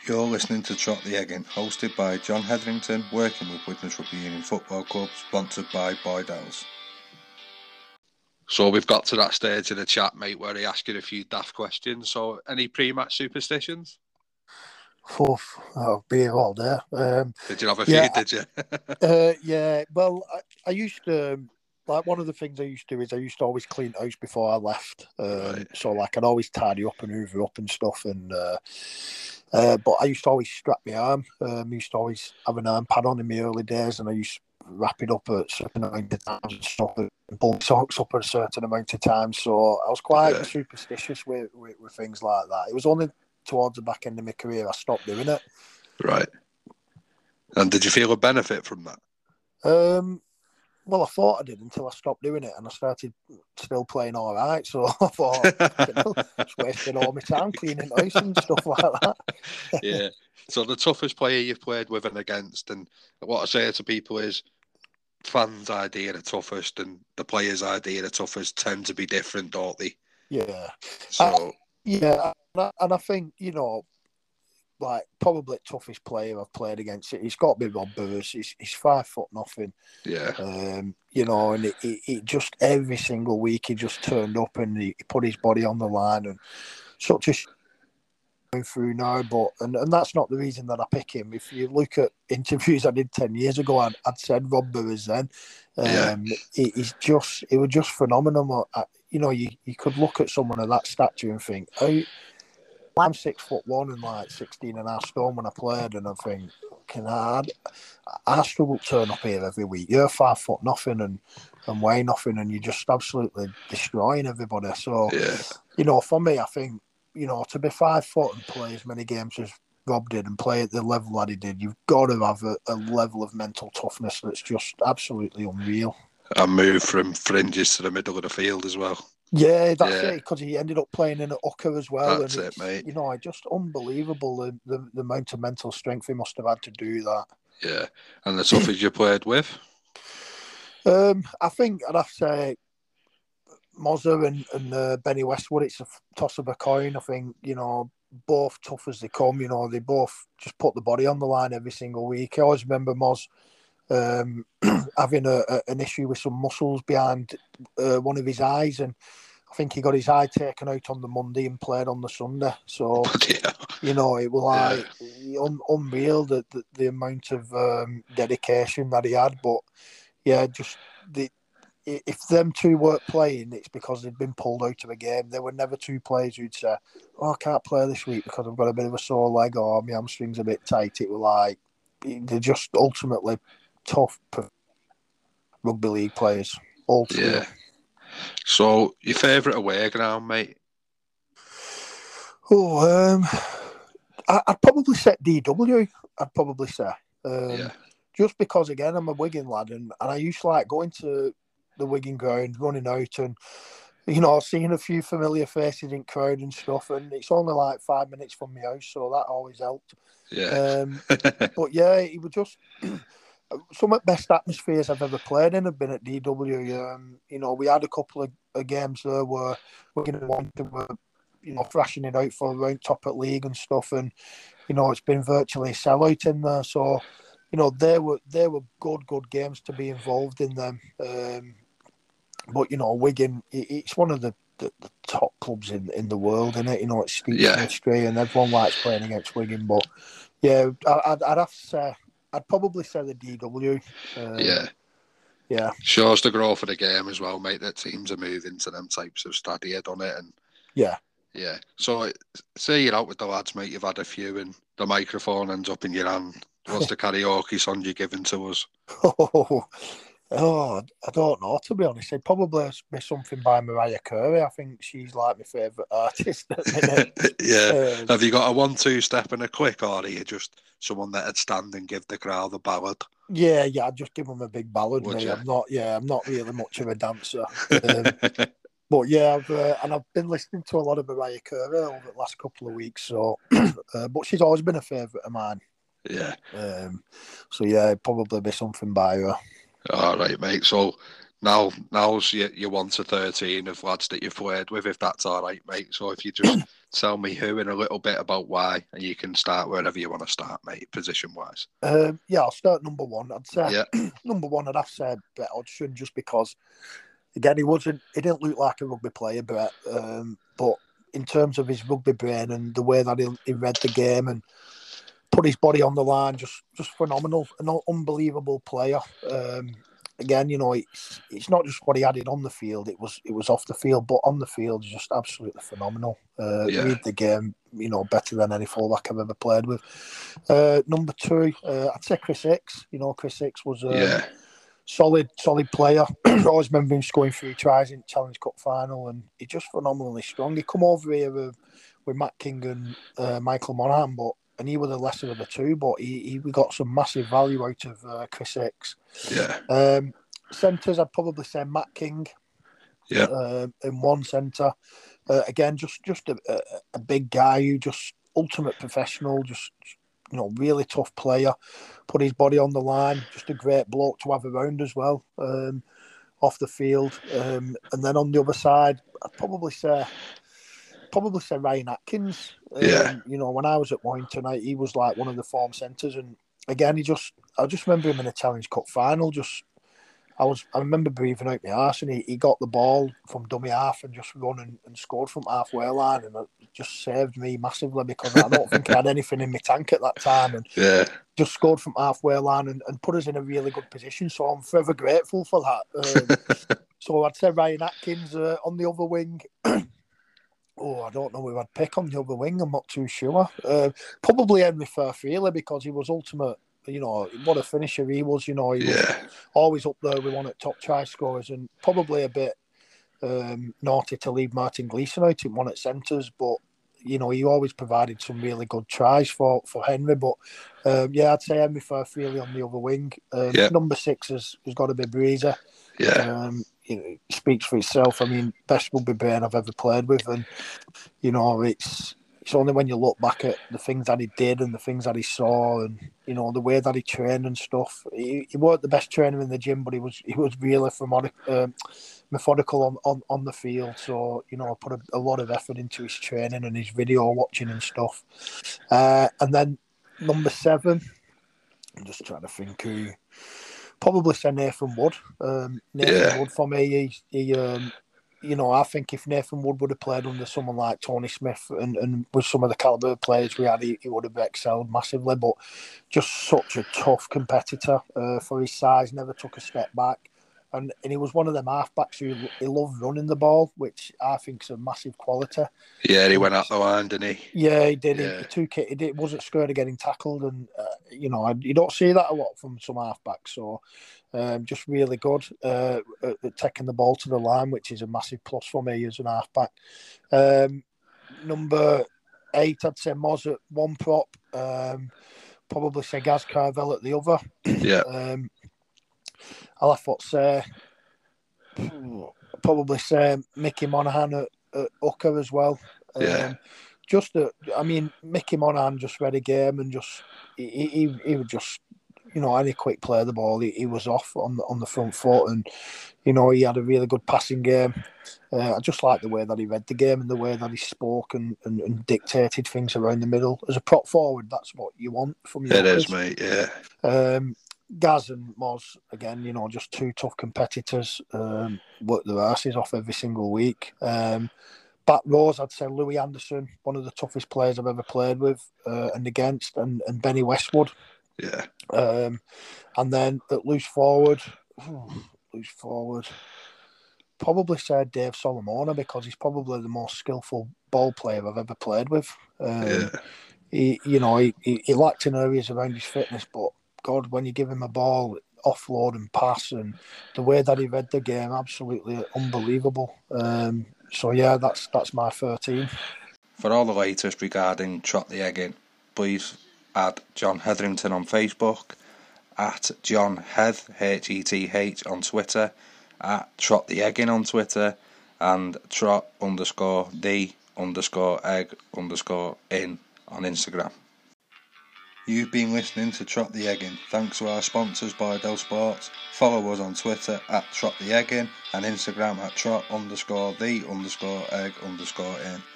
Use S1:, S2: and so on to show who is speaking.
S1: You're listening to Trot the Eggin, hosted by John Hetherington, working with Widnes Rugby Union Football Club, sponsored by Boydell's.
S2: So we've got to that stage of the chat, mate, where he asked you a few daft questions. So any pre-match superstitions?
S3: I'll be here all day.
S2: Did you have a few, did you?
S3: Yeah, well, I used to, like, one of the things I used to do is I used to always clean the house before I left.
S2: Right.
S3: So, like, I'd always tidy up and hoover up and stuff. But I used to always strap my arm. I used to always have an arm pad on in my early days, and I used to wrap it up at a certain amount of times and stuff, and pull my socks up at a certain amount of times. So I was quite superstitious with things like that. It was only towards the back end of my career I stopped doing it.
S2: Right. And did you feel a benefit from that?
S3: Well, I thought I did until I stopped doing it, and I started still playing all right. So I thought, just wasting all my time cleaning house and stuff like that.
S2: Yeah. So the toughest player you've played with and against, and what I say to people is, fans' idea of the toughest and the players' idea of the toughest tend to be different, don't they?
S3: Yeah.
S2: So
S3: and I think, like, probably the toughest player I've played against, it's got to be Rob Burrows. He's 5'0".
S2: Yeah.
S3: And it just every single week he just turned up and he put his body on the line, and such a going through now, but and that's not the reason that I pick him. If you look at interviews I did 10 years ago, I'd said Rob Burrows then. It was just phenomenal. You could look at someone of that stature and think, I'm 6'1" and like 16.5 stone when I played, and I think, I struggle to turn up here every week. You're 5'0" and weigh nothing, and you're just absolutely destroying everybody. So, for me, I think, to be 5 foot and play as many games as Rob did and play at the level that he did, you've got to have a level of mental toughness that's just absolutely unreal.
S2: And move from fringes to the middle of the field as well.
S3: Yeah, that's it, because he ended up playing in a hooker as well.
S2: That's it, mate.
S3: Just unbelievable the amount of mental strength he must have had to do that.
S2: Yeah. And the toughest you played with?
S3: I think I'd have to say Mozza and Benny Westwood. It's a toss of a coin. I think, both tough as they come. They both just put the body on the line every single week. I always remember Moz having an issue with some muscles behind one of his eyes, and I think he got his eye taken out on the Monday and played on the Sunday. So, it was like unreal the amount of dedication that he had. But yeah, just if them two weren't playing, it's because they'd been pulled out of a game. There were never two players who'd say, I can't play this week because I've got a bit of a sore leg or my hamstring's a bit tight. It was like, they're just ultimately tough rugby league players. All three.
S2: Yeah. So, your favourite away ground, mate?
S3: I'd probably say DW. I'd probably say. Just because, again, I'm a Wigan lad, and I used to like going to the Wigan ground, running out and, seeing a few familiar faces in crowd and stuff, and it's only like 5 minutes from my house, so that always helped.
S2: Yeah.
S3: But yeah, it was just some of the best atmospheres I've ever played in have been at DW. We had a couple of games there where Wigan were, thrashing it out for around top at league and stuff, and it's been virtually a sellout in there. So, there were good games to be involved in them. But Wigan, it's one of the top clubs in the world, isn't it? It's steeped in history, and everyone likes playing against Wigan. But yeah, I'd have to say, I'd probably say the DW. Yeah.
S2: Shows the growth of the game as well, mate, that teams are moving to them types of stadia, on it. And
S3: yeah.
S2: So, say you're out with the lads, mate, you've had a few, and the microphone ends up in your hand. What's the karaoke song you're giving to us?
S3: I don't know, to be honest. It'd probably be something by Mariah Carey. I think she's like my favourite artist at the minute.
S2: Yeah. Have you got a 1-2 step and a quick, or are you just someone that'd stand and give the crowd a ballad?
S3: Yeah, I'd just give them a big ballad, mate. I'm not really much of a dancer. But yeah, I've been listening to a lot of Mariah Carey over the last couple of weeks. So, but she's always been a favourite of mine.
S2: Yeah.
S3: So yeah, it'd probably be something by her.
S2: All right, mate. So Now's your 1 to 13 of lads that you've played with, if that's all right, mate. So if you just tell me who and a little bit about why, and you can start wherever you want to start, mate, position-wise.
S3: I'll start number one. I'd say number one, I'd have to say Brett Hodgson, just because, again, he didn't look like a rugby player, Brett, but in terms of his rugby brain and the way that he read the game and put his body on the line, just phenomenal, an unbelievable player. Again, it's not just what he added on the field; it was off the field, but on the field, just absolutely phenomenal. Read the game, better than any fullback I've ever played with. Number two, I'd say Chris Hicks. Chris Hicks was solid player. I always remember him scoring 3 tries in Challenge Cup final, and he's just phenomenally strong. He come over here with Matt King and Michael Monaghan, and he was the lesser of the two, but we got some massive value out of Chris Hicks.
S2: Yeah.
S3: Centres, I'd probably say Matt King.
S2: Yeah.
S3: In one centre. Again, just a big guy who just ultimate professional, just really tough player. Put his body on the line. Just a great bloke to have around as well, off the field. And then on the other side, I'd probably say Ryan Atkins. When I was at Warrington, he was like one of the form centres, and again, I just remember him in a Challenge Cup final. I remember breathing out my arse, and he got the ball from dummy half and just run and scored from halfway line, and it just saved me massively because I don't think I had anything in my tank at that time, and just scored from halfway line and put us in a really good position. So I'm forever grateful for that. So I'd say Ryan Atkins on the other wing. I don't know who I'd pick on the other wing. I'm not too sure. Probably Henry Fairfield, because he was ultimate. What a finisher he was. He was always up there with one of the top try scorers, and probably a bit naughty to leave Martin Gleeson out in one at centres. But he always provided some really good tries for Henry. But I'd say Henry Fairfield on the other wing. Number 6 has got to be Breezer. It speaks for itself. I mean, best rugby brain I've ever played with, and it's only when you look back at the things that he did and the things that he saw, and the way that he trained and stuff. He weren't the best trainer in the gym, but he was really methodical on the field. So put a lot of effort into his training and his video watching and stuff. And then number 7, I'm just trying to think who. Probably say Nathan Wood. Nathan Wood for me, he I think if Nathan Wood would have played under someone like Tony Smith and with some of the calibre of players we had, he would have excelled massively. But just such a tough competitor for his size, never took a step back. And he was one of them halfbacks who he loved running the ball, which I think is a massive quality.
S2: Yeah, he went out the line, didn't he?
S3: Yeah, he did. He took it. He wasn't scared of getting tackled, and you don't see that a lot from some halfbacks. So, just really good at taking the ball to the line, which is a massive plus for me as an halfback. Number 8, I'd say Moz at one prop. Probably say Gaz Carvel at the other.
S2: Yeah.
S3: I'll have to say, probably say Mickey Monaghan at hooker as well. Mickey Monaghan just read a game and he would just, any quick play of the ball, he was off on the front foot, and he had a really good passing game. I just like the way that he read the game and the way that he spoke and dictated things around the middle. As a prop forward, that's what you want from your
S2: hookers. It is, mate. Yeah.
S3: Gaz and Moz, again, just 2 tough competitors, work their asses off every single week. Back rows, I'd say Louis Anderson, one of the toughest players I've ever played with and against, and Benny Westwood.
S2: Yeah.
S3: And then at loose forward, probably say Dave Solomona, because he's probably the most skillful ball player I've ever played with. He lacked in areas around his fitness, but God, when you give him a ball, offload and pass, and the way that he read the game, absolutely unbelievable. That's my 13.
S1: For all the latest regarding Trot the Egging, please add John Hetherington on Facebook, at John Heth, Heth on Twitter, at Trot the Egging on Twitter, and Trot_the_egg_in on Instagram. You've been listening to Trot the Eggin. Thanks to our sponsors, Bardell Sports. Follow us on Twitter at Trot the Eggin and Instagram at Trot_the_egg_in.